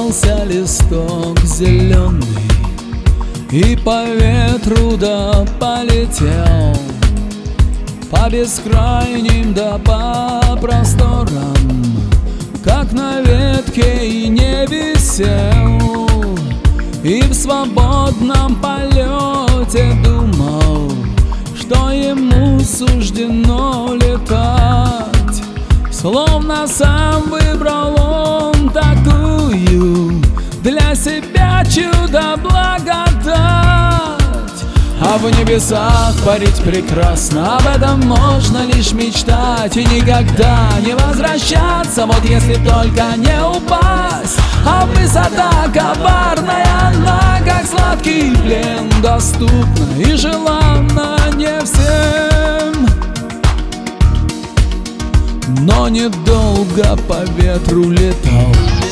раскрывался листок зеленый, и по ветру да полетел по бескрайним да по просторам, как на ветке и не висел, и в свободном полете думал, что ему суждено летать. Словно сам выбрал он такую для себя чудо-благодать. А в небесах парить прекрасно, об этом можно лишь мечтать и никогда не возвращаться, вот если только не упасть. А высота коварная, она как сладкий плен, доступна и желанна не всем. Но недолго по ветру летал,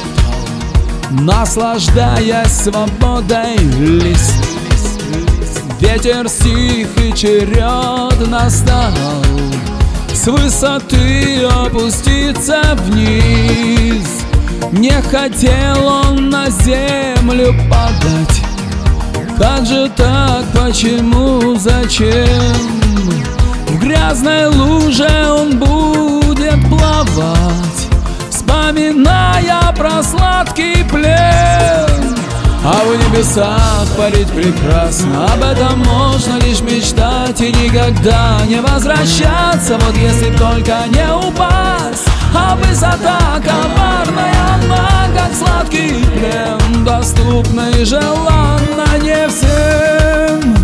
наслаждаясь свободой лист. Ветер стих и черед настал, с высоты опуститься вниз. Не хотел он на землю падать. Как же так, почему, зачем? В грязной луже он будет плавать, вспоминая про сладкий плен. А в небесах парить прекрасно, об этом можно лишь мечтать и никогда не возвращаться, вот если только не упасть. А высота коварная, она как сладкий плен, доступна и желанна не всем.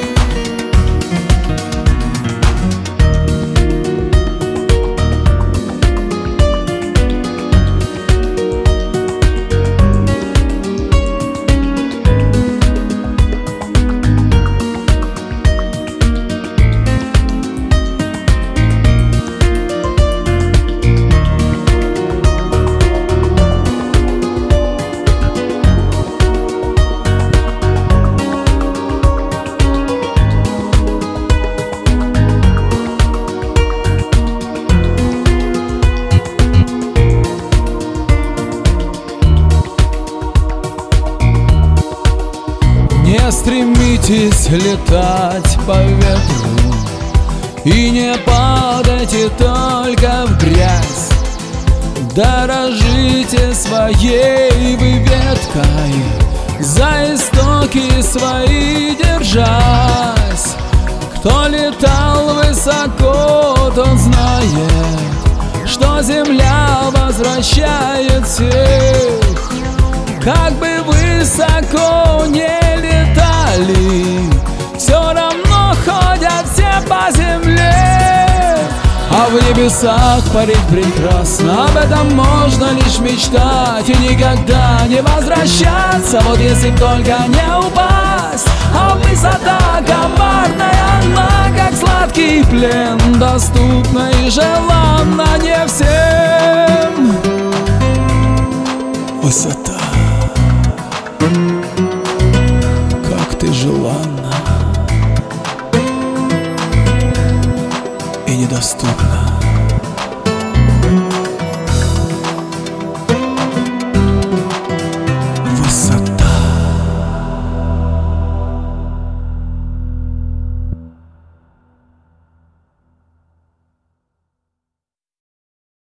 Не стремитесь летать по ветру и не падайте только в грязь. Дорожите своей вы веткой, за истоки свои держась. Кто летал высоко, тот знает, что земля возвращает всех. Как бы высоко не летали, все равно ходят все по земле. А в небесах парить прекрасно, об этом можно лишь мечтать и никогда не возвращаться, вот если только не упасть. А высота коварная, она как сладкий плен, доступна и желанна не всем. Высота, как ты желанна и недоступна.